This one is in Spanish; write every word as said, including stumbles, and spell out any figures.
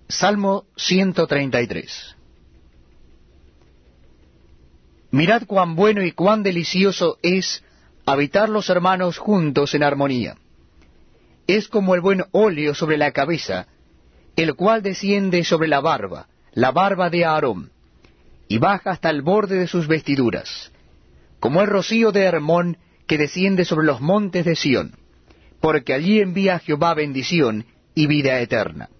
Salmo ciento treinta y tres. Mirad cuán bueno y cuán delicioso es habitar los hermanos juntos en armonía. Es como el buen óleo sobre la cabeza, el cual desciende sobre la barba, la barba de Aarón, y baja hasta el borde de sus vestiduras, como el rocío de Hermón que desciende sobre los montes de Sión, porque allí envía Jehová bendición y vida eterna.